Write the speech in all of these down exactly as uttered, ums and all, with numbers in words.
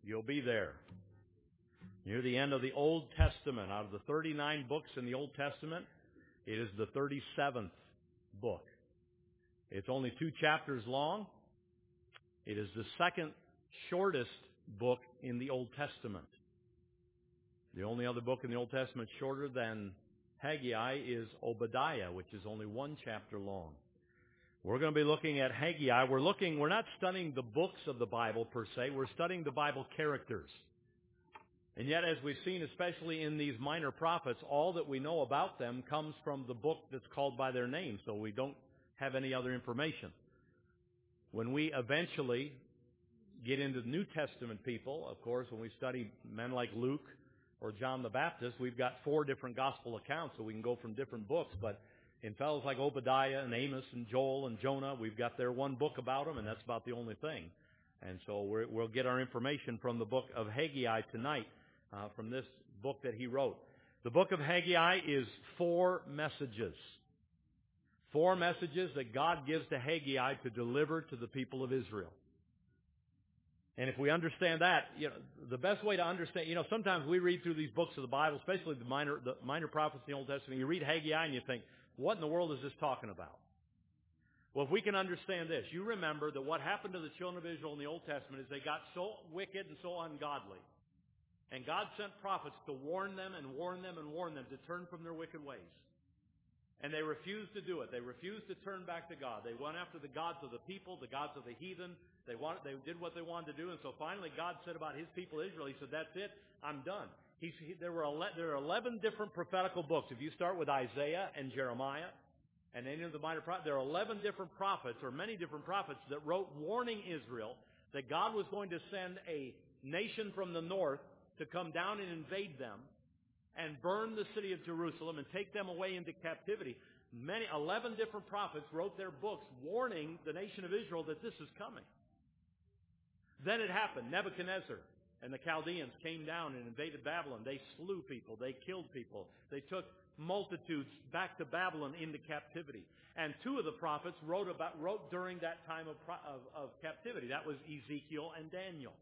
you'll be there. Near the end of the Old Testament, out of the thirty-nine books in the Old Testament, it is the thirty-seventh book. It's only two chapters long. It is the second shortest book in the Old Testament. The only other book in the Old Testament shorter than Haggai is Obadiah, which is only one chapter long. We're going to be looking at Haggai. We're looking, we're not studying the books of the Bible per se. We're studying the Bible characters. And yet, as we've seen, especially in these minor prophets, all that we know about them comes from the book that's called by their name, so we don't have any other information. When we eventually get into New Testament people, of course, when we study men like Luke or John the Baptist, we've got four different gospel accounts, so we can go from different books. But in fellows like Obadiah and Amos and Joel and Jonah, we've got their one book about them, and that's about the only thing. And so we're, we'll get our information from the book of Haggai tonight, uh, from this book that he wrote. The book of Haggai is four messages. Four messages that God gives to Haggai to deliver to the people of Israel. And if we understand that, you know, the best way to understand, you know, sometimes we read through these books of the Bible, especially the minor, the minor prophets in the Old Testament, you read Haggai and you think, what in the world is this talking about? Well, if we can understand this, you remember that what happened to the children of Israel in the Old Testament is they got so wicked and so ungodly. And God sent prophets to warn them and warn them and warn them to turn from their wicked ways. And they refused to do it. They refused to turn back to God. They went after the gods of the people, the gods of the heathen. They wanted, they did what they wanted to do. And so finally God said about his people Israel, he said, that's it, I'm done. He, he, there, were ele- there are eleven different prophetical books. If you start with Isaiah and Jeremiah and any of the minor prophets, there are eleven different prophets, or many different prophets, that wrote warning Israel that God was going to send a nation from the north to come down and invade them and burn the city of Jerusalem and take them away into captivity. Many, eleven different prophets wrote their books warning the nation of Israel that this is coming. Then it happened. Nebuchadnezzar and the Chaldeans came down and invaded Babylon. They slew people. They killed people. They took multitudes back to Babylon into captivity. And two of the prophets wrote about wrote during that time of, of, of captivity. That was Ezekiel and Daniel.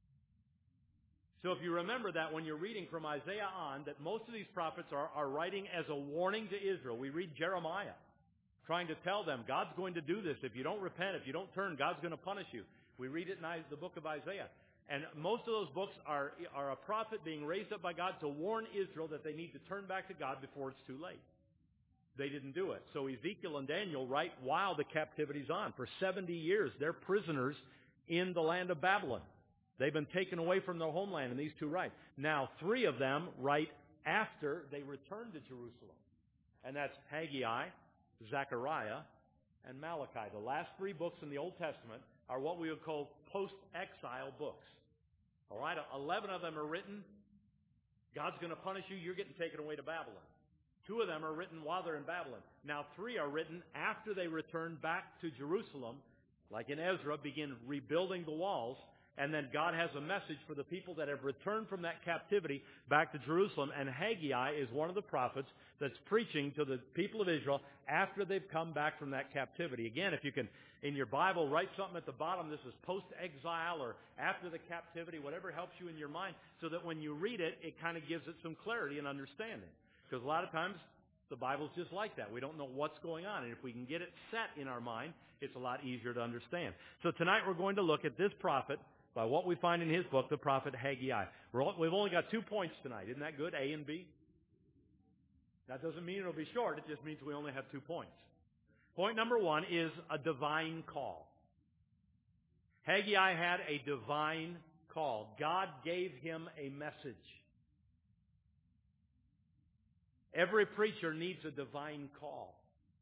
So if you remember that when you're reading from Isaiah on, that most of these prophets are, are writing as a warning to Israel. We read Jeremiah trying to tell them, God's going to do this. If you don't repent, if you don't turn, God's going to punish you. We read it in the book of Isaiah. And most of those books are, are a prophet being raised up by God to warn Israel that they need to turn back to God before it's too late. They didn't do it. So Ezekiel and Daniel write while the captivity's on. For seventy years, they're prisoners in the land of Babylon. They've been taken away from their homeland, and these two write. Now, three of them write after they return to Jerusalem. And that's Haggai, Zechariah, and Malachi. The last three books in the Old Testament are what we would call post-exile books. All right, eleven of them are written, God's going to punish you, you're getting taken away to Babylon. Two of them are written while they're in Babylon. Now, three are written after they return back to Jerusalem, like in Ezra, begin rebuilding the walls. And then God has a message for the people that have returned from that captivity back to Jerusalem. And Haggai is one of the prophets that's preaching to the people of Israel after they've come back from that captivity. Again, if you can, in your Bible, write something at the bottom. This is post-exile or after the captivity, whatever helps you in your mind, so that when you read it, it kind of gives it some clarity and understanding. Because a lot of times, the Bible's just like that. We don't know what's going on. And if we can get it set in our mind, it's a lot easier to understand. So tonight we're going to look at this prophet by what we find in his book, the prophet Haggai. We're, we've only got two points tonight. Isn't that good? A and B? That doesn't mean it'll be short. It just means we only have two points. Point number one is a divine call. Haggai had a divine call. God gave him a message. Every preacher needs a divine call.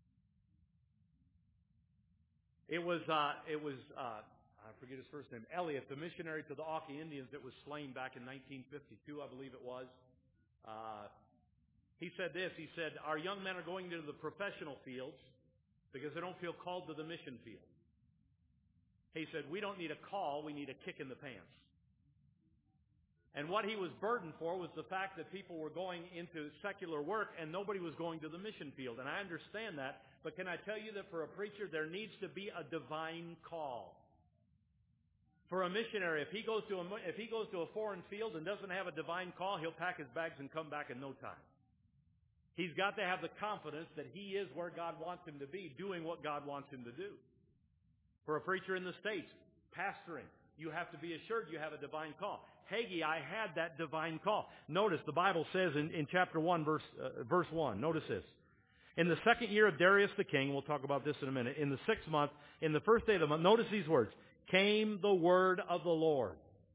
It was, uh, it was, uh, I forget his first name, Elliot, the missionary to the Auca Indians that was slain back in nineteen fifty-two, I believe it was. Uh, he said this, he said, our young men are going into the professional fields because they don't feel called to the mission field. He said, we don't need a call, we need a kick in the pants. And what he was burdened for was the fact that people were going into secular work and nobody was going to the mission field. And I understand that, but can I tell you that for a preacher there needs to be a divine call. For a missionary, if he goes to a, if he goes to a foreign field and doesn't have a divine call, he'll pack his bags and come back in no time. He's got to have the confidence that he is where God wants him to be, doing what God wants him to do. For a preacher in the States, pastoring, you have to be assured you have a divine call. Haggai had that divine call. Notice the Bible says in, in chapter one, verse, uh, verse one, notice this. In the second year of Darius the king, we'll talk about this in a minute, in the sixth month, in the first day of the month, notice these words, came the word of the Lord.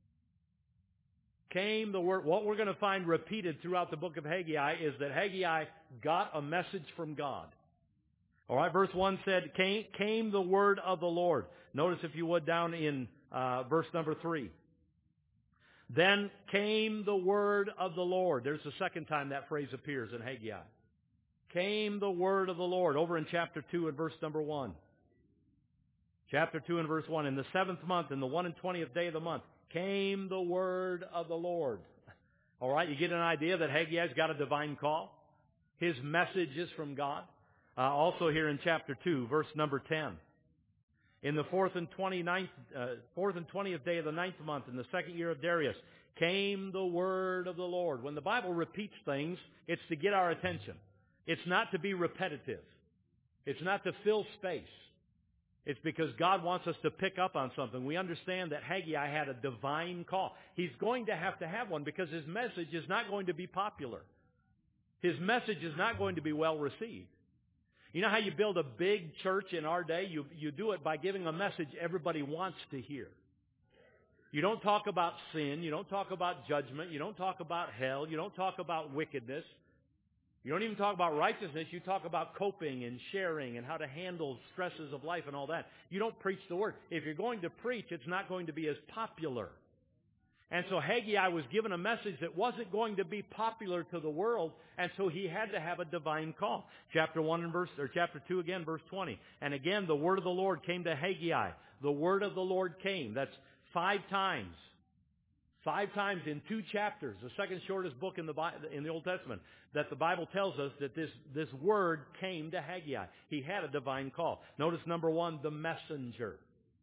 Came the word. What we're going to find repeated throughout the book of Haggai is that Haggai got a message from God. All right, verse one said, came, came the word of the Lord. Notice, if you would, down in uh, verse number three. Then came the word of the Lord. There's the second time that phrase appears in Haggai. Came the word of the Lord. Over in chapter two and verse number one. Chapter two and verse one. In the seventh month, in the one and twentieth day of the month, came the word of the Lord. All right, you get an idea that Haggai's got a divine call. His message is from God. Uh, also here in chapter two, verse number ten. In the fourth and twenty-ninth, uh, fourth and twentieth day of the ninth month, in the second year of Darius, came the word of the Lord. When the Bible repeats things, it's to get our attention. It's not to be repetitive. It's not to fill space. It's because God wants us to pick up on something. We understand that Haggai had a divine call. He's going to have to have one because his message is not going to be popular. His message is not going to be well received. You know how you build a big church in our day? You, you do it by giving a message everybody wants to hear. You don't talk about sin. You don't talk about judgment. You don't talk about hell. You don't talk about wickedness. You don't even talk about righteousness. You talk about coping and sharing and how to handle stresses of life and all that. You don't preach the word. If you're going to preach, it's not going to be as popular. And so Haggai was given a message that wasn't going to be popular to the world, and so he had to have a divine call. Chapter one and verse, or chapter two again, verse twenty. And again, the word of the Lord came to Haggai. The word of the Lord came. That's five times. Five times in two chapters, the second shortest book in the Bible, in the Old Testament, that the Bible tells us that this, this word came to Haggai. He had a divine call. Notice number one, the messenger.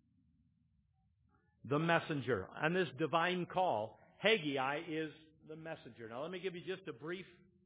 The messenger. On this divine call, Haggai is the messenger. Now let me give you just a brief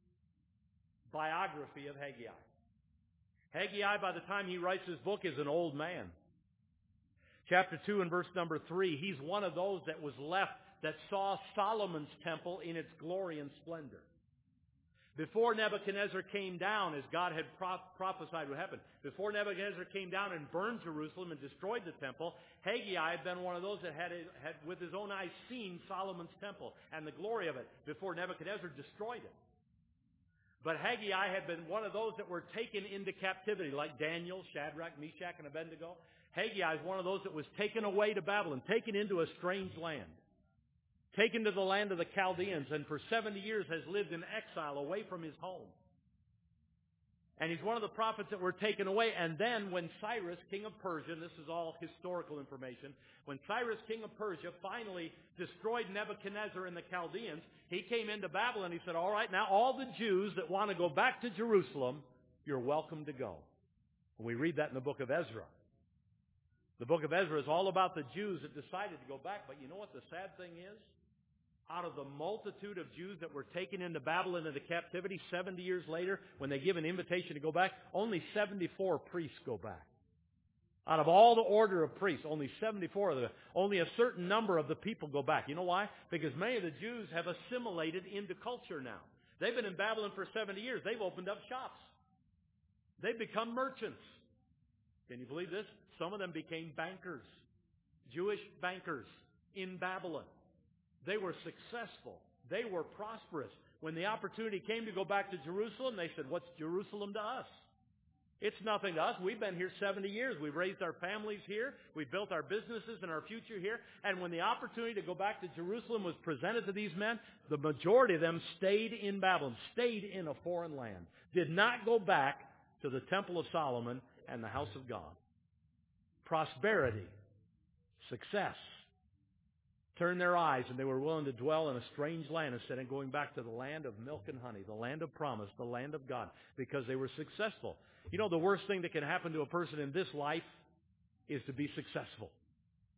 biography of Haggai. Haggai, by the time he writes his book, is an old man. Chapter two and verse number three, he's one of those that was left that saw Solomon's temple in its glory and splendor. Before Nebuchadnezzar came down, as God had pro- prophesied would happen, before Nebuchadnezzar came down and burned Jerusalem and destroyed the temple, Haggai had been one of those that had, had with his own eyes seen Solomon's temple and the glory of it before Nebuchadnezzar destroyed it. But Haggai had been one of those that were taken into captivity, like Daniel, Shadrach, Meshach, and Abednego. Haggai is one of those that was taken away to Babylon, taken into a strange land. Taken to the land of the Chaldeans, and for seventy years has lived in exile away from his home. And he's one of the prophets that were taken away. And then when Cyrus, king of Persia, and this is all historical information, when Cyrus, king of Persia, finally destroyed Nebuchadnezzar and the Chaldeans, he came into Babylon. He said, all right, now all the Jews that want to go back to Jerusalem, you're welcome to go. And we read that in the book of Ezra. The book of Ezra is all about the Jews that decided to go back. But you know what the sad thing is? Out of the multitude of Jews that were taken into Babylon into captivity seventy years later, when they give an invitation to go back, only seventy-four priests go back. Out of all the order of priests, only seventy-four of them, only a certain number of the people go back. You know why? Because many of the Jews have assimilated into culture now. They've been in Babylon for seventy years. They've opened up shops. They've become merchants. Can you believe this? Some of them became bankers, Jewish bankers in Babylon. They were successful. They were prosperous. When the opportunity came to go back to Jerusalem, they said, what's Jerusalem to us? It's nothing to us. We've been here seventy years. We've raised our families here. We've built our businesses and our future here. And when the opportunity to go back to Jerusalem was presented to these men, the majority of them stayed in Babylon, stayed in a foreign land, did not go back to the Temple of Solomon and the house of God. Prosperity, success, turned their eyes, and they were willing to dwell in a strange land instead of going back to the land of milk and honey, the land of promise, the land of God, because they were successful. You know, the worst thing that can happen to a person in this life is to be successful.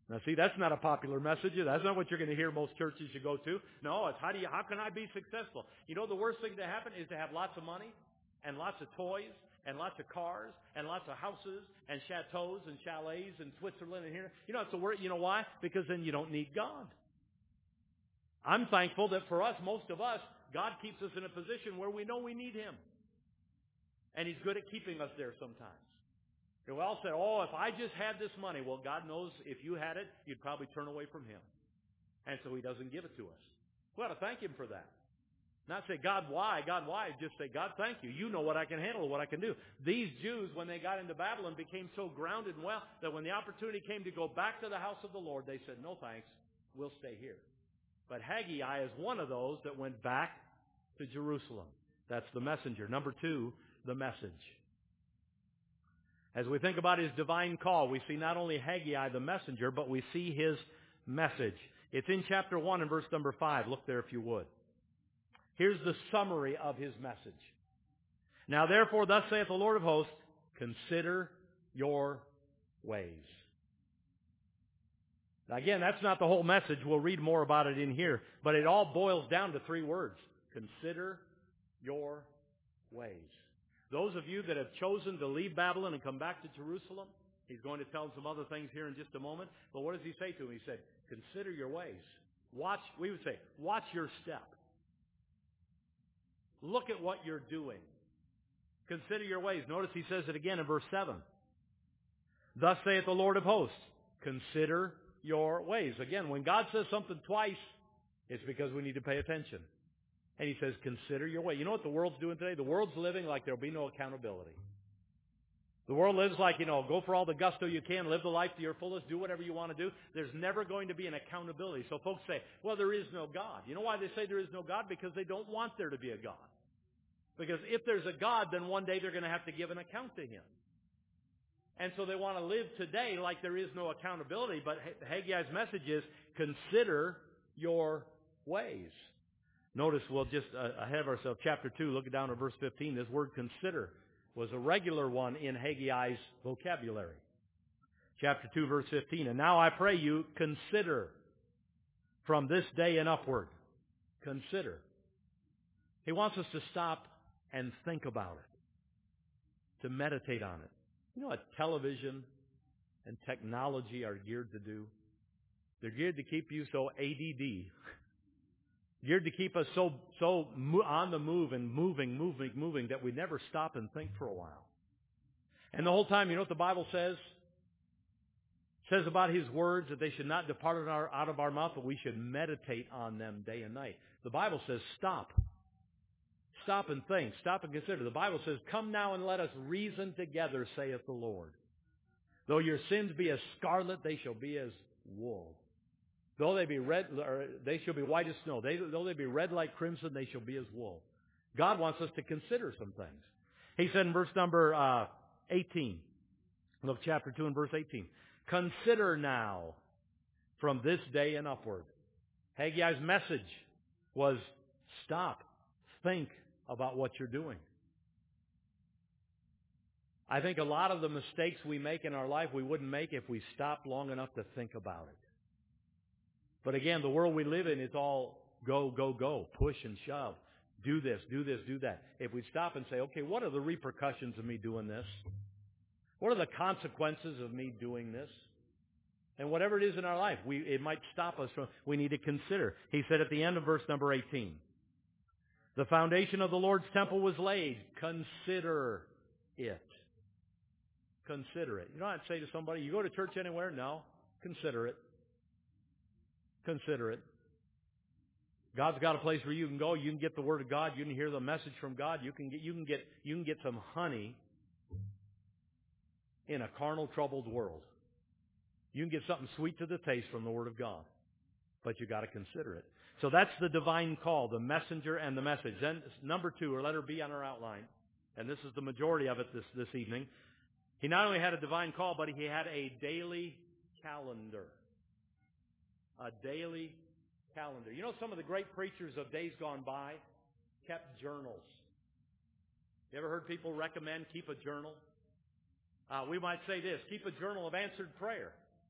Now see, that's not a popular message. That's not what you're going to hear most churches you go to. No, it's how do you, how can I be successful? You know, the worst thing to happen is to have lots of money and lots of toys and lots of cars and lots of houses and chateaus and chalets and Switzerland and here. You know, it's the word. You know why? Because then you don't need God. I'm thankful that for us, most of us, God keeps us in a position where we know we need Him. And He's good at keeping us there sometimes. We all say, oh, if I just had this money. Well, God knows if you had it, you'd probably turn away from Him. And so He doesn't give it to us. We ought to thank Him for that. Not say, God, why? God, why? Just say, God, thank you. You know what I can handle, what I can do. These Jews, when they got into Babylon, became so grounded and well that when the opportunity came to go back to the house of the Lord, they said, no thanks, we'll stay here. But Haggai is one of those that went back to Jerusalem. That's the messenger. Number two, the message. As we think about His divine call, we see not only Haggai the messenger, but we see His message. It's in chapter one and verse number five. Look there if you would. Here's the summary of His message. Now therefore, thus saith the Lord of hosts, consider your ways. Now again, that's not the whole message. We'll read more about it in here. But it all boils down to three words. Consider your ways. Those of you that have chosen to leave Babylon and come back to Jerusalem, He's going to tell them some other things here in just a moment. But what does He say to them? He said, consider your ways. Watch, we would say, watch your step. Look at what you're doing. Consider your ways. Notice He says it again in verse seven. Thus saith the Lord of hosts, consider your ways. Again, when God says something twice, it's because we need to pay attention. And He says, consider your way. You know what the world's doing today? The world's living like there'll be no accountability. The world lives like, you know, go for all the gusto you can, live the life to your fullest, do whatever you want to do. There's never going to be an accountability. So folks say, well, there is no God. You know why they say there is no God? Because they don't want there to be a God. Because if there's a God, then one day they're going to have to give an account to Him. And so they want to live today like there is no accountability. But Haggai's message is, consider your ways. Notice we'll just uh, ahead of ourselves, chapter two, looking down at verse fifteen, this word consider was a regular one in Haggai's vocabulary. Chapter two, verse fifteen, and now I pray you, consider from this day and upward. Consider. He wants us to stop and think about it, to meditate on it. You know what television and technology are geared to do? They're geared to keep you so A D D. Geared to keep us so so on the move and moving, moving, moving that we never stop and think for a while. And the whole time, you know what the Bible says? It says about His words that they should not depart in our, out of our mouth, but we should meditate on them day and night. The Bible says stop. Stop and think. Stop and consider. The Bible says, come now and let us reason together, saith the Lord. Though your sins be as scarlet, they shall be as wool. Though they be red, or they shall be white as snow. They, though they be red like crimson, they shall be as wool. God wants us to consider some things. He said in verse number uh, eighteen, look, chapter two and verse eighteen. Consider now from this day and upward. Haggai's message was stop, think about what you're doing. I think a lot of the mistakes we make in our life we wouldn't make if we stopped long enough to think about it. But again, the world we live in is all go, go, go, push and shove. Do this, do this, do that. If we stop and say, okay, what are the repercussions of me doing this? What are the consequences of me doing this? And whatever it is in our life, we, it might stop us from, we need to consider. He said at the end of verse number eighteen, the foundation of the Lord's temple was laid. Consider it. Consider it. You know what I'd say to somebody? You go to church anywhere? No. Consider it. Consider it. God's got a place where you can go. You can get the Word of God. You can hear the message from God. You can get, you can get, you can get some honey in a carnal, troubled world. You can get something sweet to the taste from the Word of God. But you got to consider it. So that's the divine call, the messenger and the message. Then number two, or letter B on our outline, and this is the majority of it this, this evening. He not only had a divine call, but he had a daily calendar. A daily calendar. You know, some of the great preachers of days gone by kept journals. You ever heard people recommend keep a journal? Uh, we might say this, keep a journal of answered prayer.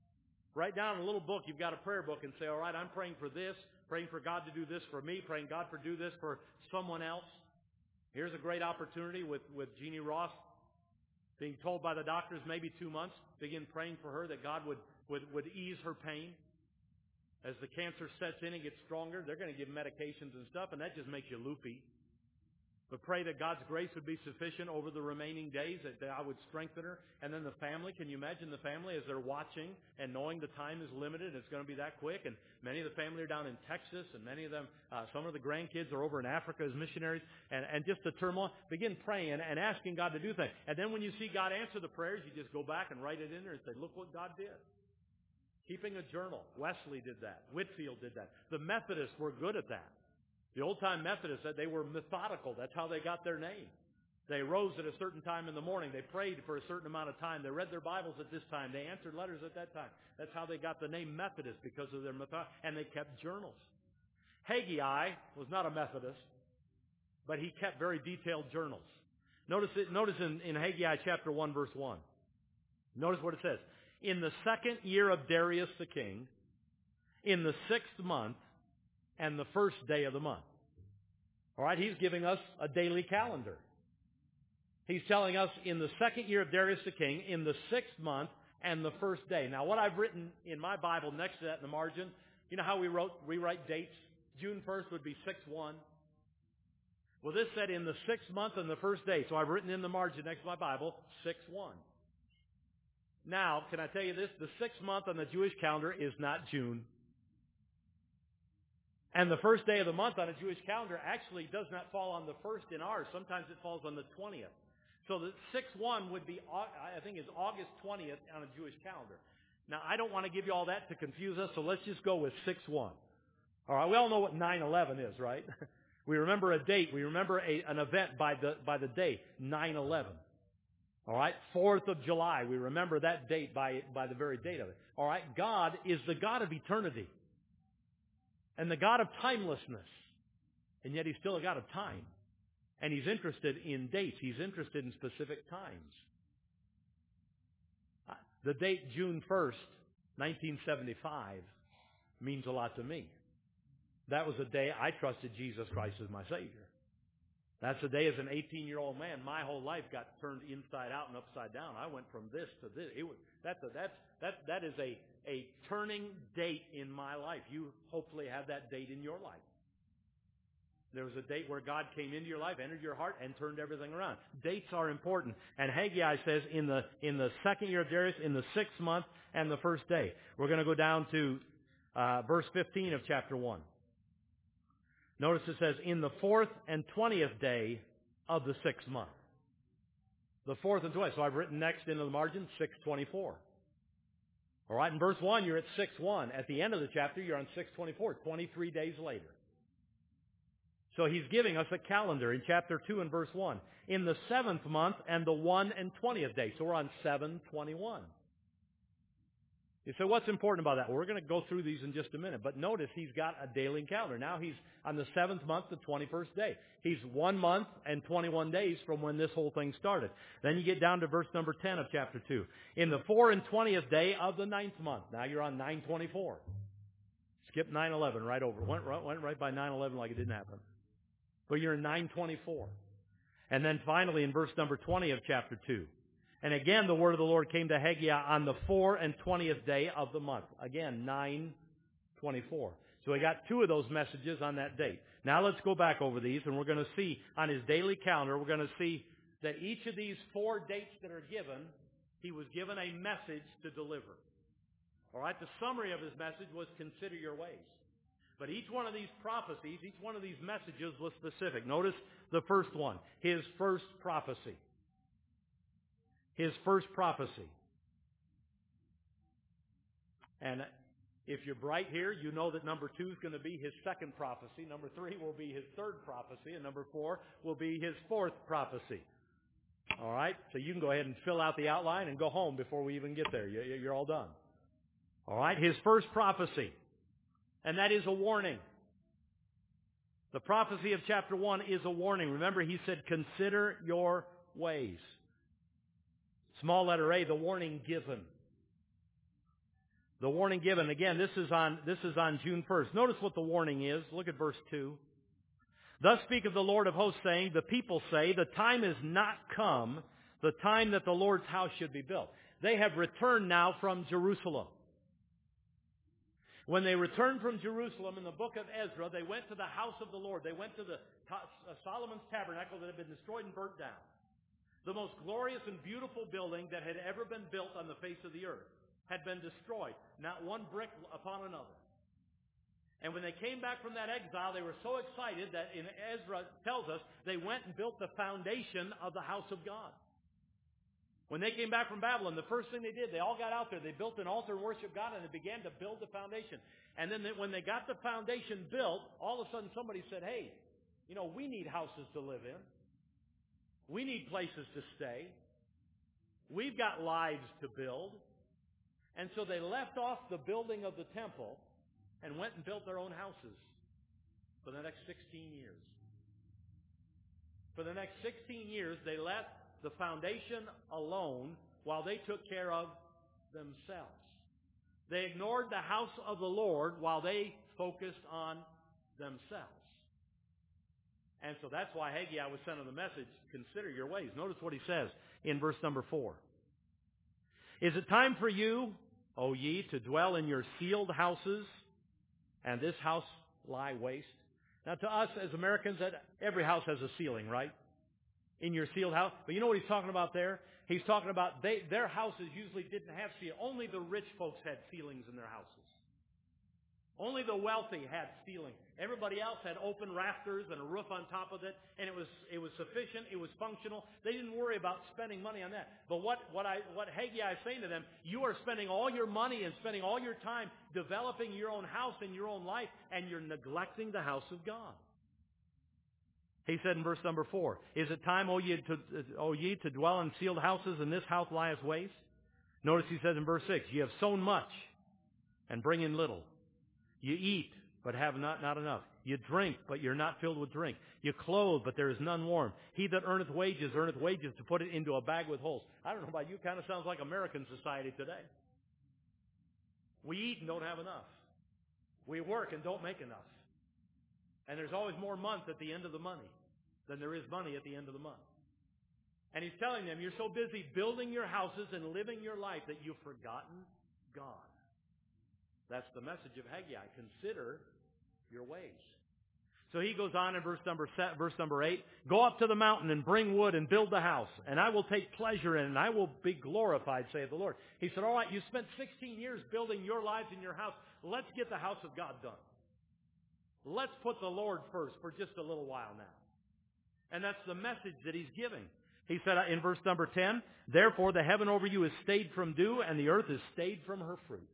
Write down in a little book, you've got a prayer book, and say, all right, I'm praying for this, praying for God to do this for me, praying God for do this for someone else. Here's a great opportunity with, with Jeannie Ross being told by the doctors maybe two months. Begin praying for her that God would, would, would ease her pain. As the cancer sets in and gets stronger, they're going to give medications and stuff, and that just makes you loopy. But pray that God's grace would be sufficient over the remaining days, that I would strengthen her. And then the family, can you imagine the family as they're watching and knowing the time is limited, it's going to be that quick. And many of the family are down in Texas, and many of them, uh, some of the grandkids are over in Africa as missionaries. And, and just the turmoil, begin praying and asking God to do things. And then when you see God answer the prayers, you just go back and write it in there and say, look what God did. Keeping a journal. Wesley did that. Whitfield did that. The Methodists were good at that. The old-time Methodists said they were methodical. That's how they got their name. They rose at a certain time in the morning. They prayed for a certain amount of time. They read their Bibles at this time. They answered letters at that time. That's how they got the name Methodist, because of their method. And they kept journals. Haggai was not a Methodist, but he kept very detailed journals. Notice it, notice in, in Haggai chapter one, verse one. Notice what it says. In the second year of Darius the king, in the sixth month, and the first day of the month. All right, he's giving us a daily calendar. He's telling us in the second year of Darius the king, in the sixth month, and the first day. Now, what I've written in my Bible next to that in the margin, you know how we wrote, we write dates? June first would be six one. Well, this said in the sixth month and the first day. So I've written in the margin next to my Bible, six one. Now, can I tell you this? The sixth month on the Jewish calendar is not June. And the first day of the month on a Jewish calendar actually does not fall on the first in ours. Sometimes it falls on the twentieth. So the six one would be, I think, is August twentieth on a Jewish calendar. Now, I don't want to give you all that to confuse us, so let's just go with six one. All right, we all know what nine eleven is, right? We remember a date. We remember a, an event by the, by the day, nine eleven. All right, fourth of July. We remember that date by, by the very date of it. All right, God is the God of eternity. And the God of timelessness. And yet he's still a God of time. And he's interested in dates. He's interested in specific times. The date June first, nineteen seventy-five means a lot to me. That was the day I trusted Jesus Christ as my Savior. That's the day as an eighteen-year-old man, my whole life got turned inside out and upside down. I went from this to this. It was, that's a, that's, that, that is a, a turning date in my life. You hopefully have that date in your life. There was a date where God came into your life, entered your heart, and turned everything around. Dates are important. And Haggai says in the, in the second year of Darius, in the sixth month, and the first day. We're going to go down to uh, verse fifteen of chapter one. Notice it says, in the fourth and twentieth day of the sixth month. The fourth and twentieth. So I've written next into the margin, six twenty-four. All right, in verse one, you're at six one. At the end of the chapter, you're on six twenty-four, twenty-three days later. So he's giving us a calendar in chapter two and verse one. In the seventh month and the one and twentieth day. So we're on seven twenty-one. You say, what's important about that? Well, we're going to go through these in just a minute. But notice he's got a daily calendar. Now he's on the seventh month, the twenty-first day. He's one month and twenty-one days from when this whole thing started. Then you get down to verse number ten of chapter two. In the four and twentieth day of the ninth month. Now you're on nine twenty-four. Skip nine eleven right over. Went right, went right by nine eleven like it didn't happen. But you're in nine twenty-four. And then finally in verse number twenty of chapter two. And again, the word of the Lord came to Haggai on the four and twentieth day of the month. Again, nine twenty-four. So we got two of those messages on that date. Now let's go back over these, and we're going to see on his daily calendar, we're going to see that each of these four dates that are given, he was given a message to deliver. All right, the summary of his message was consider your ways. But each one of these prophecies, each one of these messages was specific. Notice the first one, his first prophecy. His first prophecy. And if you're bright here, you know that number two is going to be his second prophecy. Number three will be his third prophecy. And number four will be his fourth prophecy. All right? So you can go ahead and fill out the outline and go home before we even get there. You're all done. All right? His first prophecy. And that is a warning. The prophecy of chapter one is a warning. Remember, he said, consider your ways. Small letter A, the warning given. The warning given. Again, this is on, this is on June first. Notice what the warning is. Look at verse two. Thus speaketh the Lord of hosts, saying, the people say, the time is not come, the time that the Lord's house should be built. They have returned now from Jerusalem. When they returned from Jerusalem in the book of Ezra, they went to the house of the Lord. They went to the uh, Solomon's tabernacle that had been destroyed and burnt down. The most glorious and beautiful building that had ever been built on the face of the earth had been destroyed, not one brick upon another. And when they came back from that exile, they were so excited that in Ezra tells us they went and built the foundation of the house of God. When they came back from Babylon, the first thing they did, they all got out there. They built an altar and worshiped God, and they began to build the foundation. And then they, when they got the foundation built, all of a sudden somebody said, hey, you know, we need houses to live in. We need places to stay. We've got lives to build. And so they left off the building of the temple and went and built their own houses for the next sixteen years. For the next sixteen years, they left the foundation alone while they took care of themselves. They ignored the house of the Lord while they focused on themselves. And so that's why Haggai was sent on the message, consider your ways. Notice what he says in verse number four. Is it time for you, O ye, to dwell in your sealed houses, and this house lie waste? Now to us as Americans, every house has a ceiling, right? In your sealed house. But you know what he's talking about there? He's talking about they, their houses usually didn't have ceilings. Only the rich folks had ceilings in their houses. Only the wealthy had ceilings. Everybody else had open rafters and a roof on top of it, and it was it was sufficient, it was functional. They didn't worry about spending money on that. But what, what I what Haggai is saying to them, you are spending all your money and spending all your time developing your own house and your own life, and you're neglecting the house of God. He said in verse number four, is it time, O ye, to, o ye, to dwell in sealed houses, and this house lieth waste? Notice he says in verse six, ye have sown much, and bring in little. You eat, but have not, not enough. You drink, but you're not filled with drink. You clothe, but there is none warm. He that earneth wages, earneth wages to put it into a bag with holes. I don't know about you, it kind of sounds like American society today. We eat and don't have enough. We work and don't make enough. And there's always more month at the end of the money than there is money at the end of the month. And he's telling them, you're so busy building your houses and living your life that you've forgotten God. That's the message of Haggai. Consider your ways. So he goes on in verse number set, verse number eight, go up to the mountain and bring wood and build the house, and I will take pleasure in it, and I will be glorified, saith the Lord. He said, all right, you spent sixteen years building your lives in your house. Let's get the house of God done. Let's put the Lord first for just a little while now. And that's the message that he's giving. He said in verse number ten, therefore the heaven over you is stayed from dew, and the earth is stayed from her fruit.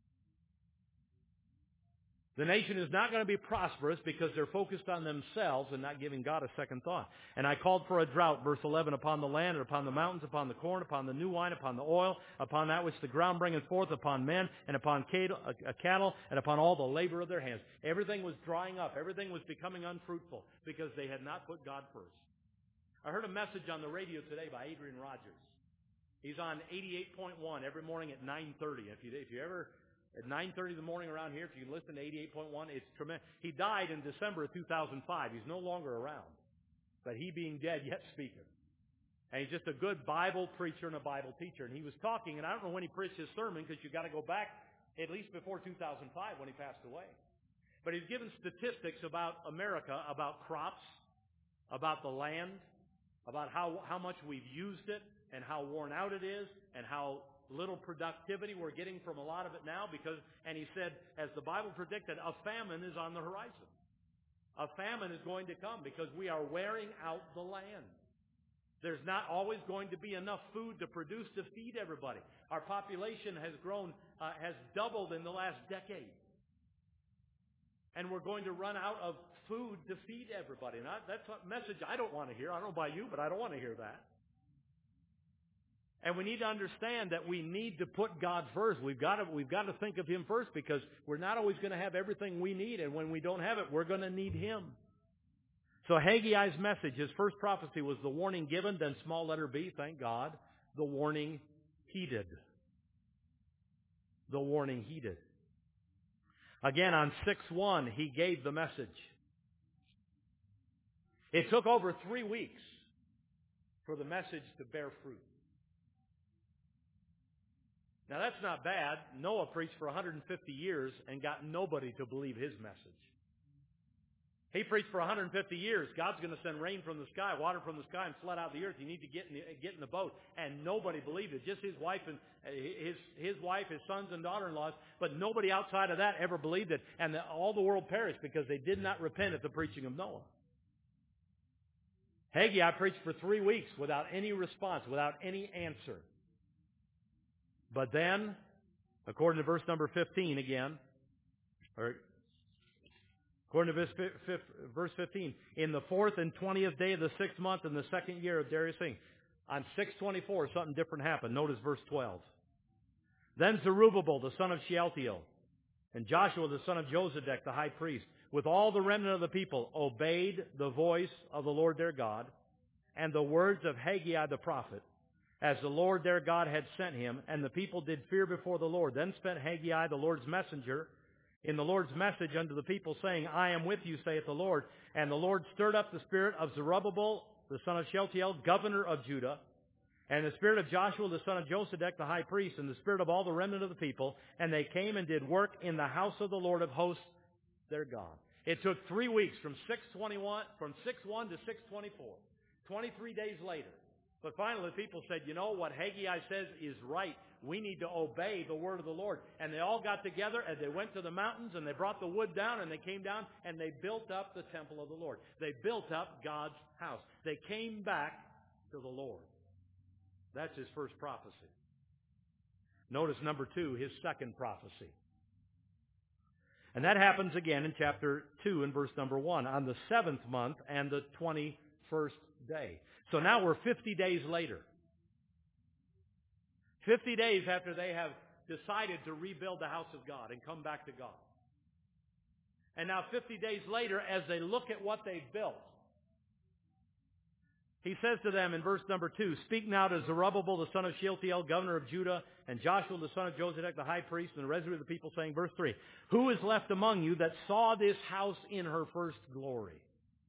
The nation is not going to be prosperous because they're focused on themselves and not giving God a second thought. And I called for a drought, verse eleven, upon the land and upon the mountains, upon the corn, upon the new wine, upon the oil, upon that which the ground bringeth forth, upon men, and upon cattle, and upon all the labor of their hands. Everything was drying up. Everything was becoming unfruitful because they had not put God first. I heard a message on the radio today by Adrian Rogers. He's on eighty-eight point one every morning at nine thirty. If you, if you ever... At nine thirty in the morning around here, if you can listen to eighty-eight point one, it's tremendous. He died in December of two thousand five. He's no longer around. But he being dead yet speaketh. And he's just a good Bible preacher and a Bible teacher. And he was talking, and I don't know when he preached his sermon because you've got to go back at least before two thousand five when he passed away. But he's given statistics about America, about crops, about the land, about how, how much we've used it, and how worn out it is, and how little productivity we're getting from a lot of it now, because, and he said, as the Bible predicted, a famine is on the horizon. A famine is going to come because we are wearing out the land. There's not always going to be enough food to produce to feed everybody. Our population has grown, uh, has doubled in the last decade. And we're going to run out of food to feed everybody. And I, that's a message I don't want to hear. I don't know about you, but I don't want to hear that. And we need to understand that we need to put God first. We've got to, we've got to think of Him first, because we're not always going to have everything we need. And when we don't have it, we're going to need Him. So Haggai's message, his first prophecy, was the warning given, then small letter B, thank God, the warning heeded. the warning heeded. Again, on six one, he gave the message. It took over three weeks for the message to bear fruit. Now that's not bad. Noah preached for one hundred fifty years and got nobody to believe his message. He preached for one hundred fifty years. God's going to send rain from the sky, water from the sky, and flood out the earth. You need to get in the, get in the boat. And nobody believed it. Just his wife and his his wife, his sons and daughter-in-laws. But nobody outside of that ever believed it. And the, all the world perished because they did not repent at the preaching of Noah. Haggai preached for three weeks without any response, without any answer. But then, according to verse number fifteen again, or according to verse fifteen, in the fourth and twentieth day of the sixth month in the second year of Darius' king, on six twenty-four, something different happened. Notice verse twelve. Then Zerubbabel, the son of Shealtiel, and Joshua, the son of Josedek, the high priest, with all the remnant of the people, obeyed the voice of the Lord their God and the words of Haggai the prophet, as the Lord their God had sent him, and the people did fear before the Lord. Then spent Haggai, the Lord's messenger, in the Lord's message unto the people, saying, I am with you, saith the Lord. And the Lord stirred up the spirit of Zerubbabel, the son of Shealtiel, governor of Judah, and the spirit of Joshua, the son of Josedek, the high priest, and the spirit of all the remnant of the people, and they came and did work in the house of the Lord of hosts, their God. It took three weeks, from six twenty-one, from six one to six twenty-four, twenty-three days later. But finally, the people said, you know, what Haggai says is right. We need to obey the word of the Lord. And they all got together, and they went to the mountains, and they brought the wood down, and they came down, and they built up the temple of the Lord. They built up God's house. They came back to the Lord. That's his first prophecy. Notice number two, his second prophecy. And that happens again in chapter two and verse number one, on the seventh month and the twenty-first day. So now we're fifty days later. fifty days after they have decided to rebuild the house of God and come back to God. And now fifty days later, as they look at what they've built, he says to them in verse number two, Speak now to Zerubbabel, the son of Shealtiel, governor of Judah, and Joshua, the son of Josedek, the high priest, and the residue of the people, saying, verse three, Who is left among you that saw this house in her first glory?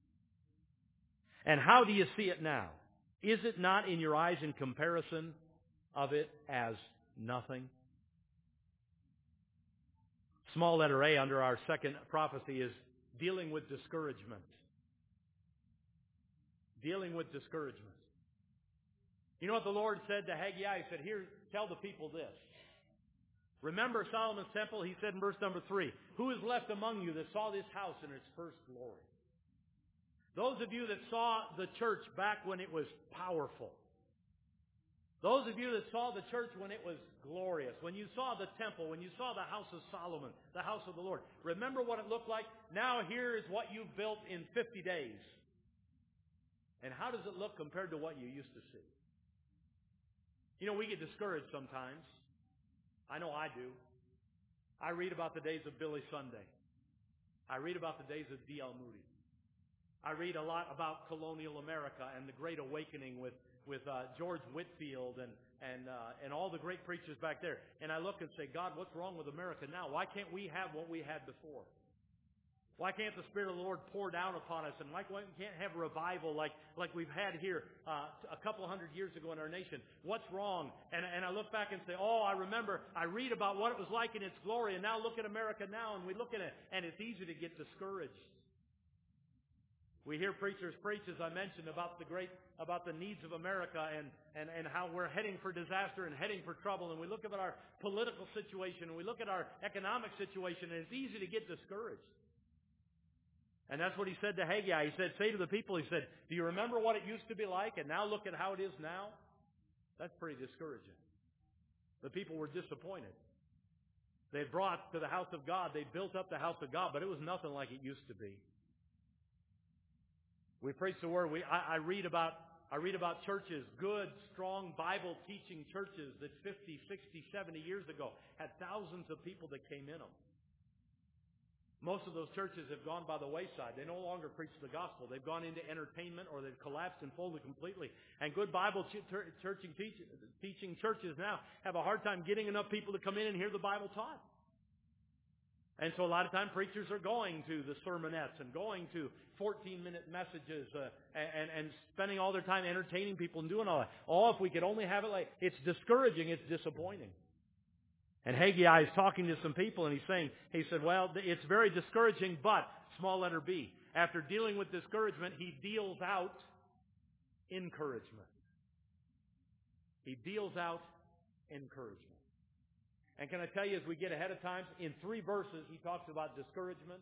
And how do you see it now? Is it not in your eyes in comparison of it as nothing? Small letter A under our second prophecy is dealing with discouragement. Dealing with discouragement. You know what the Lord said to Haggai? He said, here, tell the people this. Remember Solomon's temple? He said in verse number three, Who is left among you that saw this house in its first glory? Those of you that saw the church back when it was powerful. Those of you that saw the church when it was glorious. When you saw the temple, when you saw the house of Solomon, the house of the Lord. Remember what it looked like? Now here is what you've built in fifty days. And how does it look compared to what you used to see? You know, we get discouraged sometimes. I know I do. I read about the days of Billy Sunday. I read about the days of D L Moody. I read a lot about colonial America and the Great Awakening with, with uh, George Whitefield and, and, uh, and all the great preachers back there. And I look and say, God, what's wrong with America now? Why can't we have what we had before? Why can't the Spirit of the Lord pour down upon us? And why we can't have revival like, like we've had here uh, a couple hundred years ago in our nation? What's wrong? And, and I look back and say, oh, I remember, I read about what it was like in its glory, and now look at America now, and we look at it, and it's easy to get discouraged. We hear preachers preach, as I mentioned, about the great, about the needs of America and, and, and how we're heading for disaster and heading for trouble. And we look at our political situation and we look at our economic situation, and it's easy to get discouraged. And that's what he said to Haggai. He said, say to the people, he said, do you remember what it used to be like? And now look at how it is now. That's pretty discouraging. The people were disappointed. They brought to the house of God, they built up the house of God, but it was nothing like it used to be. We preach the word. We, I, I read about, I read about churches, good, strong, Bible-teaching churches that fifty, sixty, seventy years ago had thousands of people that came in them. Most of those churches have gone by the wayside. They no longer preach the gospel. They've gone into entertainment, or they've collapsed and folded completely. And good Bible ch- churching teach, teaching churches now have a hard time getting enough people to come in and hear the Bible taught. And so a lot of time preachers are going to the sermonettes and going to fourteen-minute messages uh, and, and spending all their time entertaining people and doing all that. Oh, if we could only have it like... It's discouraging. It's disappointing. And Haggai is talking to some people, and he's saying, he said, well, it's very discouraging, but, small letter B, after dealing with discouragement, he deals out encouragement. He deals out encouragement. And can I tell you, as we get ahead of time, in three verses, he talks about discouragement.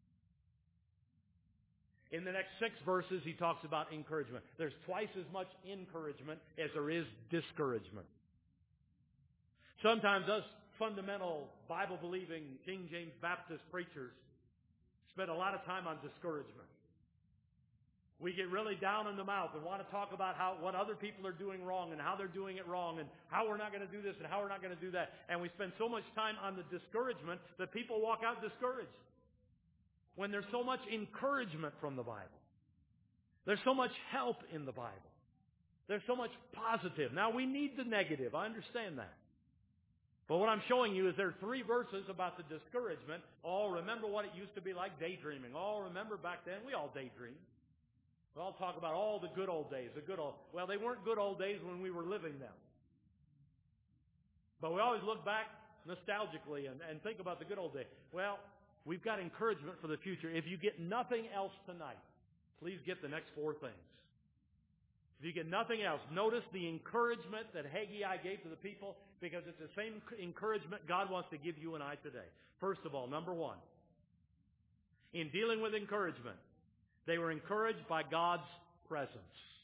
In the next six verses, he talks about encouragement. There's twice as much encouragement as there is discouragement. Sometimes us fundamental, Bible-believing, King James Baptist preachers spend a lot of time on discouragement. We get really down in the mouth and want to talk about how what other people are doing wrong and how they're doing it wrong and how we're not going to do this and how we're not going to do that. And we spend so much time on the discouragement that people walk out discouraged. When there's so much encouragement from the Bible. There's so much help in the Bible. There's so much positive. Now, we need the negative. I understand that. But what I'm showing you is there are three verses about the discouragement. Oh, remember what it used to be like daydreaming. Oh, remember back then we all daydreamed. We all talk about all the good old days. The good old, well, they weren't good old days when we were living them. But we always look back nostalgically and, and think about the good old days. Well, we've got encouragement for the future. If you get nothing else tonight, please get the next four things. If you get nothing else, notice the encouragement that Haggai gave to the people, because it's the same encouragement God wants to give you and I today. First of all, number one, in dealing with encouragement, they were encouraged by God's presence.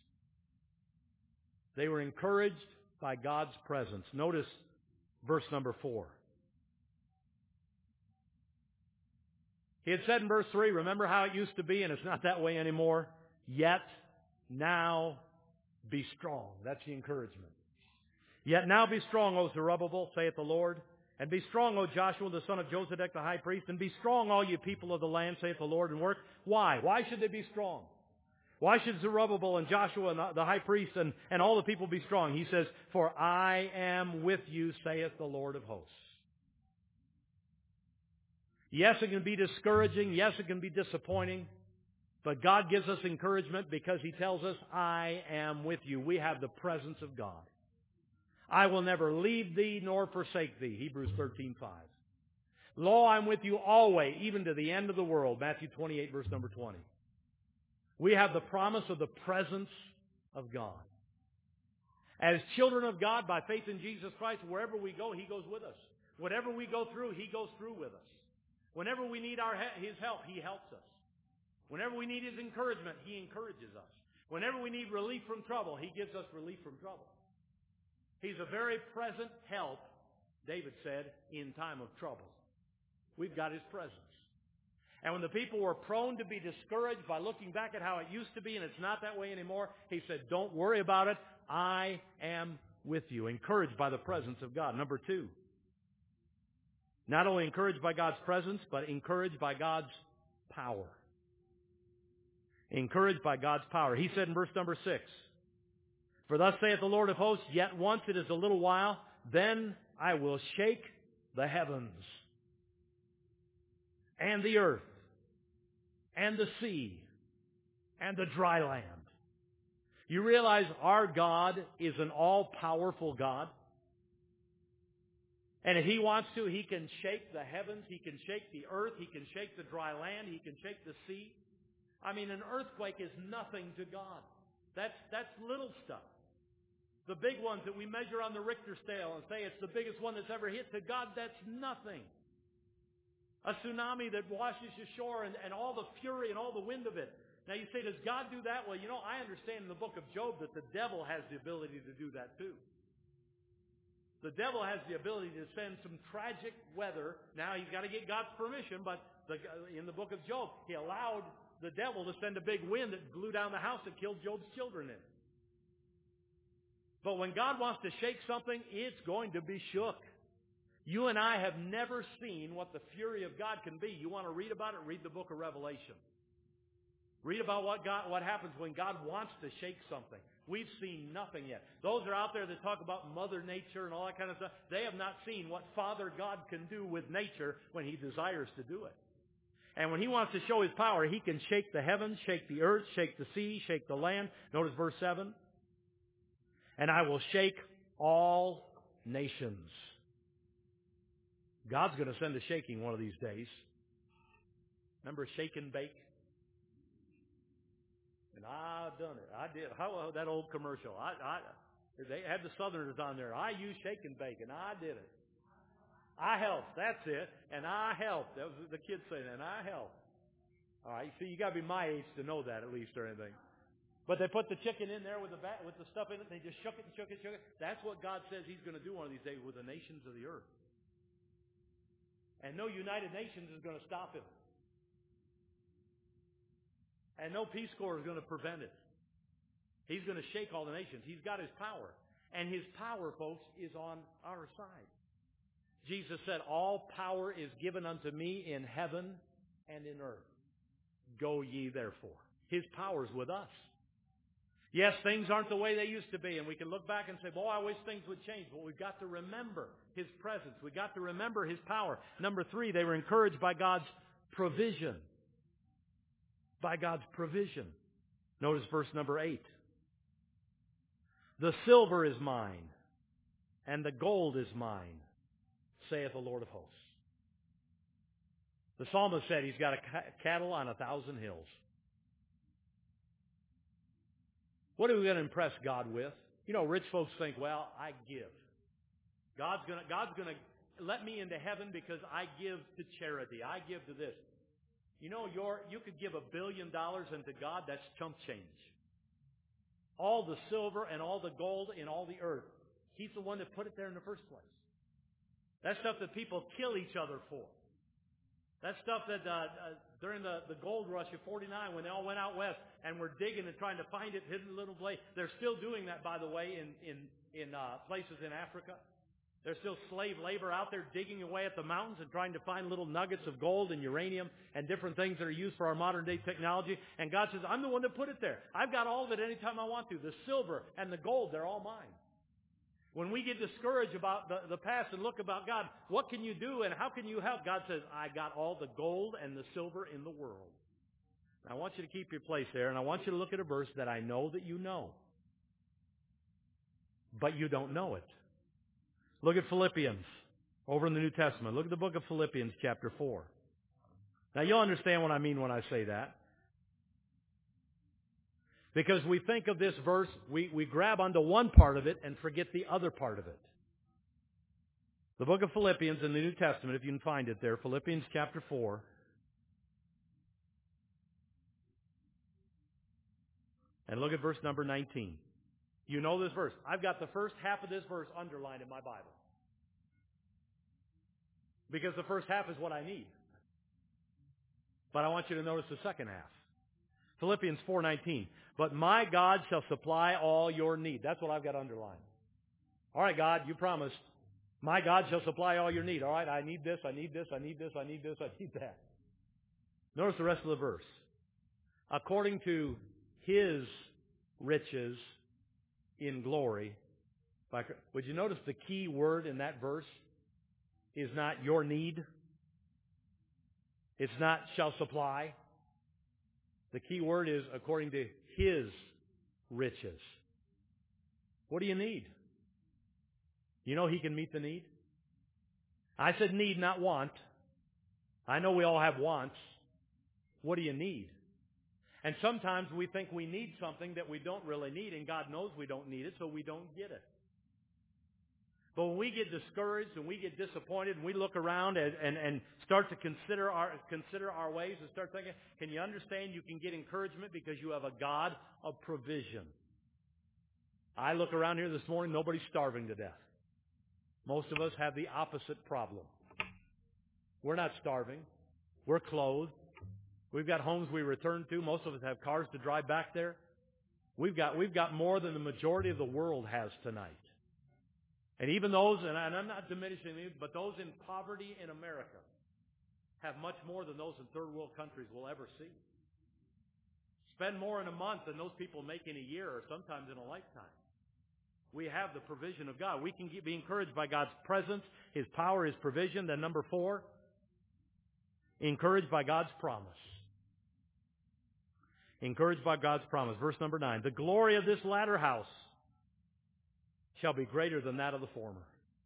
They were encouraged by God's presence. Notice verse number four. He had said in verse three, remember how it used to be, and it's not that way anymore. Yet now be strong. That's the encouragement. Yet now be strong, O Zerubbabel, saith the Lord. And be strong, O Joshua, the son of Josedek, the high priest. And be strong, all you people of the land, saith the Lord, and work. Why? Why should they be strong? Why should Zerubbabel and Joshua and the high priest and, and all the people be strong? He says, for I am with you, saith the Lord of hosts. Yes, it can be discouraging. Yes, it can be disappointing. But God gives us encouragement because He tells us, I am with you. We have the presence of God. I will never leave thee nor forsake thee. Hebrews thirteen five. Lo, I'm with you always, even to the end of the world. Matthew twenty-eight, verse number twenty. We have the promise of the presence of God. As children of God, by faith in Jesus Christ, wherever we go, He goes with us. Whatever we go through, He goes through with us. Whenever we need our His help, He helps us. Whenever we need His encouragement, He encourages us. Whenever we need relief from trouble, He gives us relief from trouble. He's a very present help, David said, in time of trouble. We've got His presence. And when the people were prone to be discouraged by looking back at how it used to be and it's not that way anymore, He said, don't worry about it. I am with you. Encouraged by the presence of God. Number two, not only encouraged by God's presence, but encouraged by God's power. Encouraged by God's power. He said in verse number six, for thus saith the Lord of hosts, yet once it is a little while, then I will shake the heavens and the earth and the sea and the dry land. You realize our God is an all-powerful God? And if He wants to, He can shake the heavens, He can shake the earth, He can shake the dry land, He can shake the sea. I mean, an earthquake is nothing to God. That's, that's little stuff. The big ones that we measure on the Richter scale and say it's the biggest one that's ever hit, to God, that's nothing. A tsunami that washes ashore and, and all the fury and all the wind of it. Now you say, does God do that? Well, you know, I understand in the book of Job that the devil has the ability to do that too. The devil has the ability to send some tragic weather. Now he's got to get God's permission, but the, in the book of Job, he allowed the devil to send a big wind that blew down the house that killed Job's children in. But when God wants to shake something, it's going to be shook. You and I have never seen what the fury of God can be. You want to read about it? Read the book of Revelation. Read about what God, what happens when God wants to shake something. We've seen nothing yet. Those are out there that talk about Mother Nature and all that kind of stuff. They have not seen what Father God can do with nature when He desires to do it. And when He wants to show His power, He can shake the heavens, shake the earth, shake the sea, shake the land. Notice verse seven. And I will shake all nations. God's going to send a shaking one of these days. Remember shake and bake? And I've done it. I did. How that old commercial? I, I they had the Southerners on there. I use shake and bake, and I did it. I helped. That's it. And I helped. That was the kids saying that. And I helped. All right. See, you got to be my age to know that at least or anything. But they put the chicken in there with the bat, with the stuff in it. And they just shook it and shook it and shook it. That's what God says He's going to do one of these days with the nations of the earth. And no United Nations is going to stop Him. And no Peace Corps is going to prevent it. He's going to shake all the nations. He's got His power. And His power, folks, is on our side. Jesus said, all power is given unto me in heaven and in earth. Go ye therefore. His power is with us. Yes, things aren't the way they used to be, and we can look back and say, boy, I wish things would change. But we've got to remember His presence. We've got to remember His power. Number three, they were encouraged by God's provision. By God's provision. Notice verse number eight. The silver is mine, and the gold is mine, saith the Lord of hosts. The psalmist said he's got a cattle on a thousand hills. What are we going to impress God with? You know, rich folks think, well, I give. God's going to, God's going to let me into heaven because I give to charity. I give to this. You know, your, you could give a billion dollars into God, that's chump change. All the silver and all the gold in all the earth, He's the one that put it there in the first place. That's stuff that people kill each other for. That's stuff that uh, uh, during the, the gold rush of forty-nine, when they all went out west and were digging and trying to find it hidden little place. They're still doing that, by the way, in in in uh, places in Africa. There's still slave labor out there digging away at the mountains and trying to find little nuggets of gold and uranium and different things that are used for our modern day technology. And God says, I'm the one that put it there. I've got all of it anytime I want to. The silver and the gold, they're all mine. When we get discouraged about the, the past and look about God, what can you do and how can you help? God says, I got all the gold and the silver in the world. And I want you to keep your place there, and I want you to look at a verse that I know that you know. But you don't know it. Look at Philippians over in the New Testament. Look at the book of Philippians chapter four. Now you'll understand what I mean when I say that. Because we think of this verse, we, we grab onto one part of it and forget the other part of it. The book of Philippians in the New Testament, if you can find it there, Philippians chapter four. And look at verse number nineteen. You know this verse. I've got the first half of this verse underlined in my Bible. Because the first half is what I need. But I want you to notice the second half. Philippians four nineteen. But my God shall supply all your need. That's what I've got underlined. All right, God, you promised. My God shall supply all your need. All right, I need this, I need this, I need this, I need this, I need that. Notice the rest of the verse. According to His riches in glory. Would you notice the key word in that verse is not your need? It's not shall supply. The key word is according to His riches. What do you need? You know He can meet the need? I said need, not want. I know we all have wants. What do you need? And sometimes we think we need something that we don't really need, and God knows we don't need it, so we don't get it. But when we get discouraged and we get disappointed and we look around and, and, and start to consider our, consider our ways and start thinking, can you understand you can get encouragement because you have a God of provision? I look around here this morning, nobody's starving to death. Most of us have the opposite problem. We're not starving. We're clothed. We've got homes we return to. Most of us have cars to drive back there. We've got, we've got more than the majority of the world has tonight. And even those, and I'm not diminishing them, but those in poverty in America have much more than those in third world countries will ever see. Spend more in a month than those people make in a year or sometimes in a lifetime. We have the provision of God. We can be encouraged by God's presence, His power, His provision. Then number four, encouraged by God's promise. Encouraged by God's promise. Verse number nine. The glory of this latter house shall be greater than that of the former.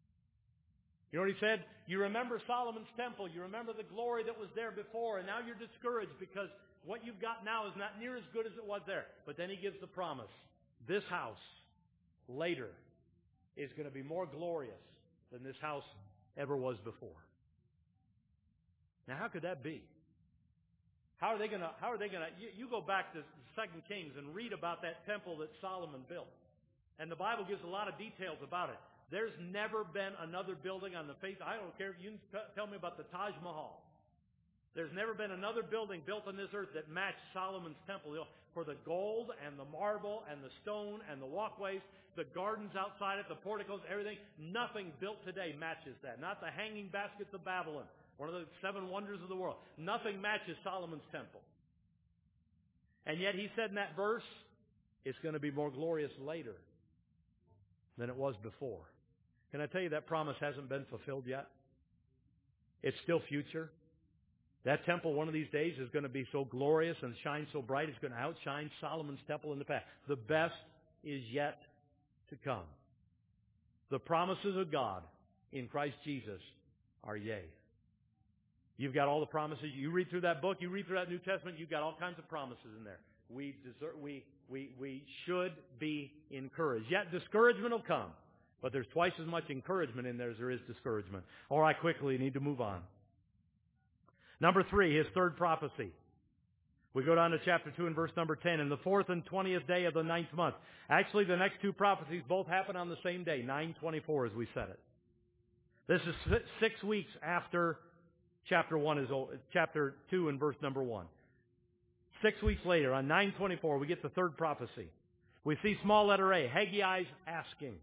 You know what he said? You remember Solomon's temple. You remember the glory that was there before. And now you're discouraged because what you've got now is not near as good as it was there. But then he gives the promise. This house later is going to be more glorious than this house ever was before. Now how could that be? How are they going to, how are they going to, you, you go back to Second Kings and read about that temple that Solomon built. And the Bible gives a lot of details about it. There's never been another building on the face. I don't care if you can tell me about the Taj Mahal. There's never been another building built on this earth that matched Solomon's temple. For the gold and the marble and the stone and the walkways, the gardens outside it, the porticos, everything, nothing built today matches that. Not the hanging baskets of Babylon, one of the seven wonders of the world. Nothing matches Solomon's temple. And yet he said in that verse, it's going to be more glorious later than it was before. Can I tell you that promise hasn't been fulfilled yet? It's still future. That temple one of these days is going to be so glorious and shine so bright, it's going to outshine Solomon's temple in the past. The best is yet to come. The promises of God in Christ Jesus are yea. You've got all the promises. You read through that book, you read through that New Testament, you've got all kinds of promises in there. We deserve, we, we, we should be encouraged. Yet discouragement will come. But there's twice as much encouragement in there as there is discouragement. All right, quickly, need to move on. Number three, his third prophecy. We go down to chapter two and verse number ten. In the fourth and twentieth day of the ninth month. Actually, the next two prophecies both happen on the same day, nine twenty-four as we said it. This is six weeks after chapter one is over, chapter two and verse number one. Six weeks later, on nine twenty-four, we get the third prophecy. We see small letter A, Haggai's asking.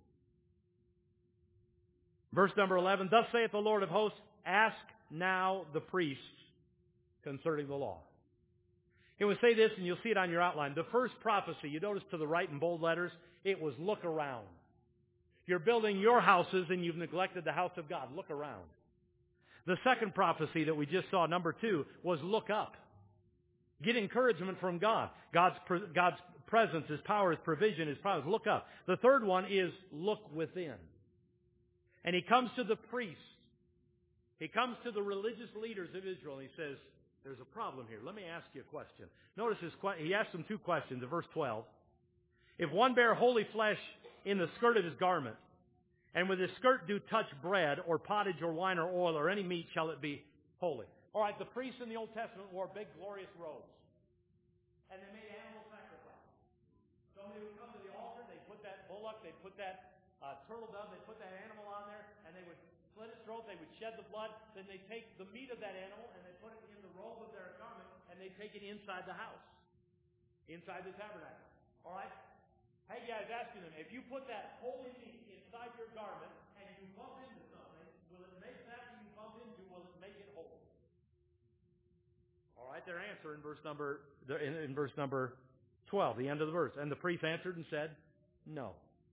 Verse number eleven, thus saith the Lord of hosts, ask now the priests concerning the law. It would say this, and you'll see it on your outline. The first prophecy, you notice to the right in bold letters, it was look around. You're building your houses and you've neglected the house of God. Look around. The second prophecy that we just saw, number two, was look up. Get encouragement from God. God's, God's presence, His power, His provision, His promise. Look up. The third one is look within. And he comes to the priests. He comes to the religious leaders of Israel and he says, there's a problem here. Let me ask you a question. Notice his, he asks them two questions in verse twelve. If one bear holy flesh in the skirt of his garment, and with his skirt do touch bread or pottage or wine or oil or any meat, shall it be holy? All right, the priests in the Old Testament wore big glorious robes. And they made animal sacrifices. Somebody would come to the altar, they'd put that bullock, they'd put that uh, turtle dove, they'd put that animal on there, and they would slit its throat, they would shed the blood, then they'd take the meat of that animal and they'd put it in the robe of their garment, and they'd take it inside the house, inside the tabernacle. All right? Haggai is asking them, if you put that holy meat inside your garment and you bump into something, will it make that you bump into, will it make it holy? All right, their answer in verse number in, in verse number twelve, the end of the verse. And the priest answered and said, no.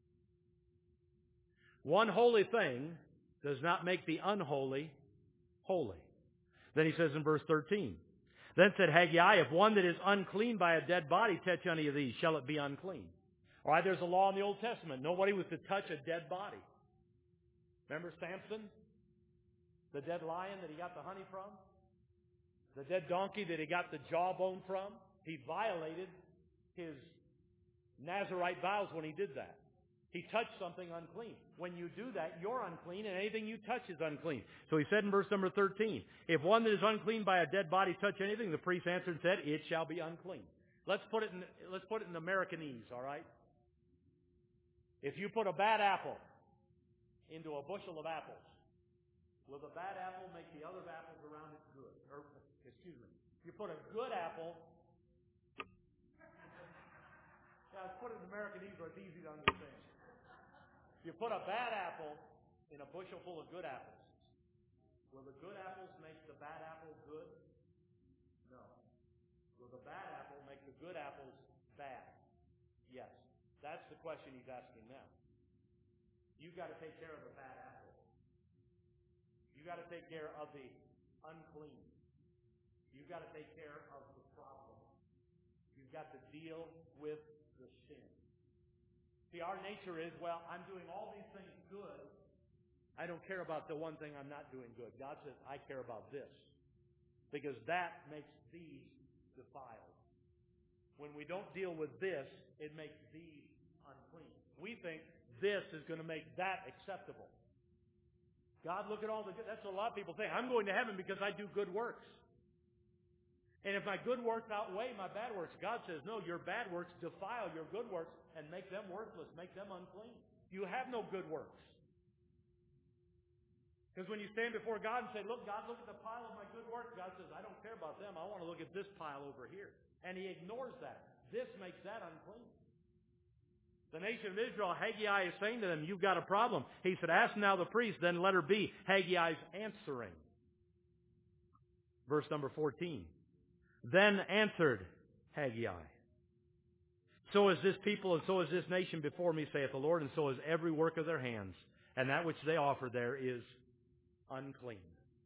One holy thing does not make the unholy holy. Then he says in verse thirteen, then said Haggai, if one that is unclean by a dead body touch any of these, shall it be unclean? All right, there's a law in the Old Testament. Nobody was to touch a dead body. Remember Samson? The dead lion that he got the honey from? The dead donkey that he got the jawbone from? He violated his Nazirite vows when he did that. He touched something unclean. When you do that, you're unclean, and anything you touch is unclean. So he said in verse number thirteen, if one that is unclean by a dead body touch anything, the priest answered and said, it shall be unclean. Let's put it in, let's put it in Americanese, all right? If you put a bad apple into a bushel of apples, will the bad apple make the other apples around it good? Or, excuse me, you put a good apple, guys, put it in Americanese where it's easy to understand. You put a bad apple in a bushel full of good apples. Will the good apples make the bad apple good? No. Will the bad apple make the good apples bad? Yes. That's the question he's asking them. You've got to take care of the bad apple. You've got to take care of the unclean. You've got to take care of the problem. You've got to deal with the sin. See, our nature is, well, I'm doing all these things good. I don't care about the one thing I'm not doing good. God says, I care about this. Because that makes these defiled. When we don't deal with this, it makes these unclean. We think this is going to make that acceptable. God, look at all the good. That's what a lot of people think. I'm going to heaven because I do good works. And if my good works outweigh my bad works, God says, no, your bad works defile your good works and make them worthless, make them unclean. You have no good works. Because when you stand before God and say, look, God, look at the pile of my good works, God says, I don't care about them. I want to look at this pile over here. And he ignores that. This makes that unclean. The nation of Israel, Haggai is saying to them, you've got a problem. He said, ask now the priest, then letter B, Haggai's answering. Verse number fourteen. Then answered Haggai, so is this people and so is this nation before me, saith the Lord, and so is every work of their hands, and that which they offer there is unclean.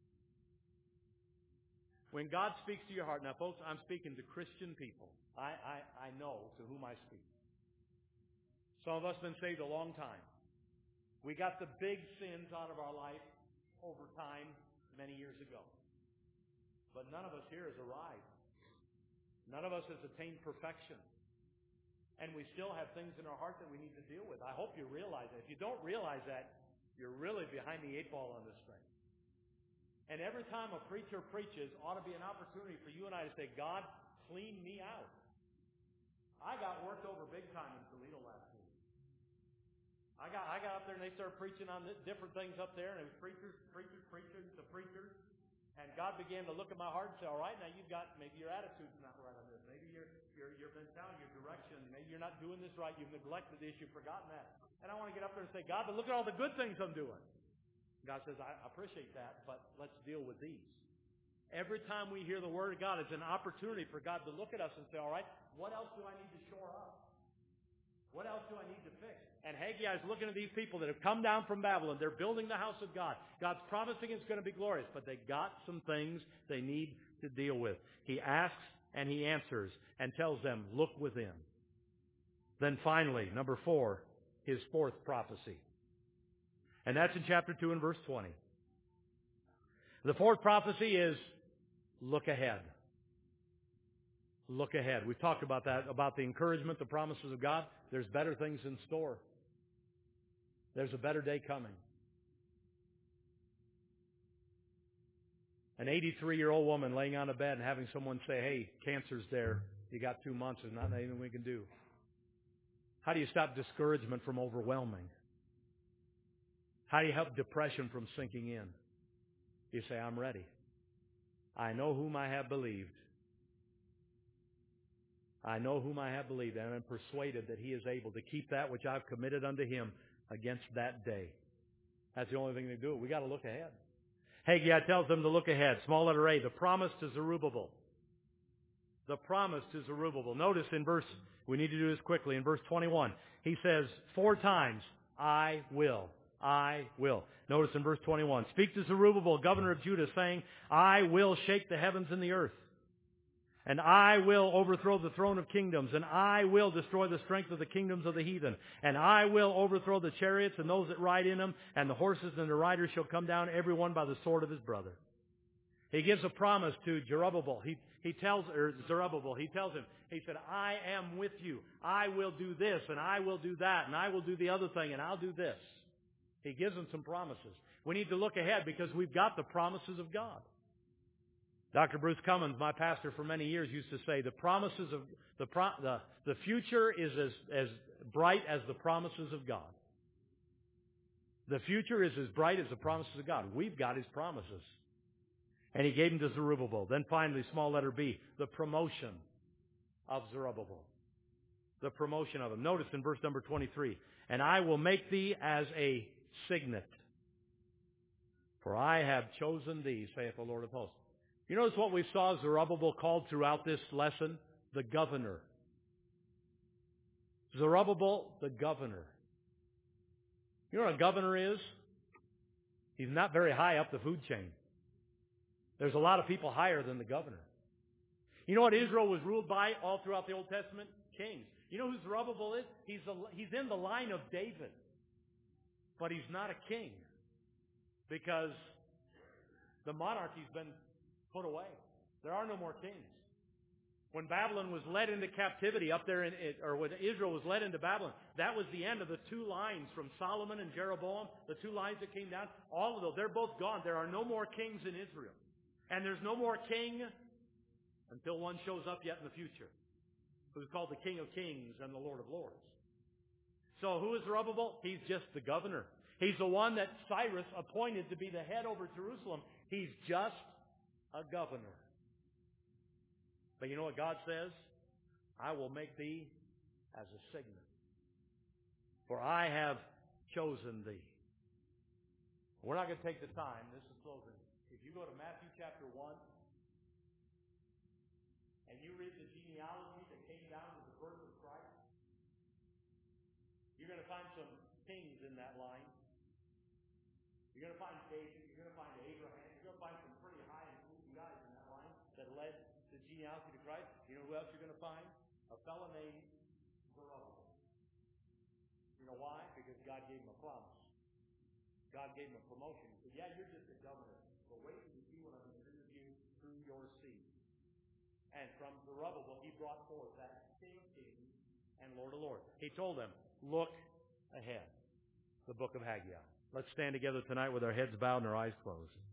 When God speaks to your heart, now folks, I'm speaking to Christian people. I, I, I know to whom I speak. Some of us have been saved a long time. We got the big sins out of our life over time many years ago. But none of us here has arrived. None of us has attained perfection. And we still have things in our heart that we need to deal with. I hope you realize that. If you don't realize that, you're really behind the eight ball on this thing. And every time a preacher preaches ought to be an opportunity for you and I to say, God, clean me out. I got worked over big time in Toledo last week. I got I got up there and they started preaching on different things up there, and it was preachers, preachers, preachers, the preachers. And God began to look at my heart and say, all right, now you've got, maybe your attitude's not right on this. Maybe your, your, your mentality, your direction, maybe you're not doing this right. You've neglected this. You've forgotten that. And I want to get up there and say, God, but look at all the good things I'm doing. God says, I appreciate that, but let's deal with these. Every time we hear the Word of God, it's an opportunity for God to look at us and say, all right, what else do I need to shore up? What else do I need to fix? And Haggai is looking at these people that have come down from Babylon. They're building the house of God. God's promising it's going to be glorious, but they got some things they need to deal with. He asks and he answers and tells them, look within. Then finally, number four, his fourth prophecy. And that's in chapter two and verse twenty. The fourth prophecy is, look ahead. Look ahead. We've talked about that, about the encouragement, the promises of God. There's better things in store. There's a better day coming. An eighty-three-year-old woman laying on a bed and having someone say, hey, cancer's there. You got two months. There's not anything we can do. How do you stop discouragement from overwhelming? How do you help depression from sinking in? You say, I'm ready. I know whom I have believed. I know whom I have believed, and I'm persuaded that he is able to keep that which I've committed unto him against that day. That's the only thing to do. We got to look ahead. Haggai tells them to look ahead. Small letter A, the promise to Zerubbabel. The promise to Zerubbabel. Notice in verse, we need to do this quickly, in verse twenty-one, he says four times, I will. I will. Notice in verse twenty-one, speak to Zerubbabel, governor of Judah, saying, I will shake the heavens and the earth. And I will overthrow the throne of kingdoms, and I will destroy the strength of the kingdoms of the heathen. And I will overthrow the chariots and those that ride in them, and the horses and the riders shall come down, every one by the sword of his brother. He gives a promise to Zerubbabel. He, he tells, or Zerubbabel, he tells him, he said, I am with you. I will do this, and I will do that, and I will do the other thing, and I'll do this. He gives them some promises. We need to look ahead because we've got the promises of God. Doctor Bruce Cummins, my pastor for many years, used to say the promises of the pro, the, the future is as, as bright as the promises of God. The future is as bright as the promises of God. We've got his promises. And he gave them to Zerubbabel. Then finally, small letter B, the promotion of Zerubbabel. The promotion of him. Notice in verse number twenty-three, and I will make thee as a signet. For I have chosen thee, saith the Lord of hosts. You notice what we saw Zerubbabel called throughout this lesson? The governor. Zerubbabel, the governor. You know what a governor is? He's not very high up the food chain. There's a lot of people higher than the governor. You know what Israel was ruled by all throughout the Old Testament? Kings. You know who Zerubbabel is? He's, a, he's in the line of David. But he's not a king. Because the monarchy's been put away. There are no more kings. When Babylon was led into captivity up there, in, or when Israel was led into Babylon, that was the end of the two lines from Solomon and Jeroboam, the two lines that came down. All of those, they're both gone. There are no more kings in Israel. And there's no more king until one shows up yet in the future, who's called the King of Kings and the Lord of Lords. So who is Zerubbabel? He's just the governor. He's the one that Cyrus appointed to be the head over Jerusalem. He's just a governor. But you know what God says? I will make thee as a signet. For I have chosen thee. We're not going to take the time. This is closing. If you go to Matthew chapter one, and you read the genealogy that came down to the birth of Christ, you're going to find some kings in that line. You're going to find David. You're going to find Abraham. You're going to find some pretty high and cool guys in that line that led the genealogy to Christ. You know who else you're going to find? A fellow named Zerubbabel. You know why? Because God gave him a promise. God gave him a promotion. He said, yeah, you're just a governor, but wait till you see what I'm going to do with you through your seed. And from Zerubbabel, he brought forth that King of Kings and Lord of Lords. He told them, look ahead. The book of Haggai. Let's stand together tonight with our heads bowed and our eyes closed.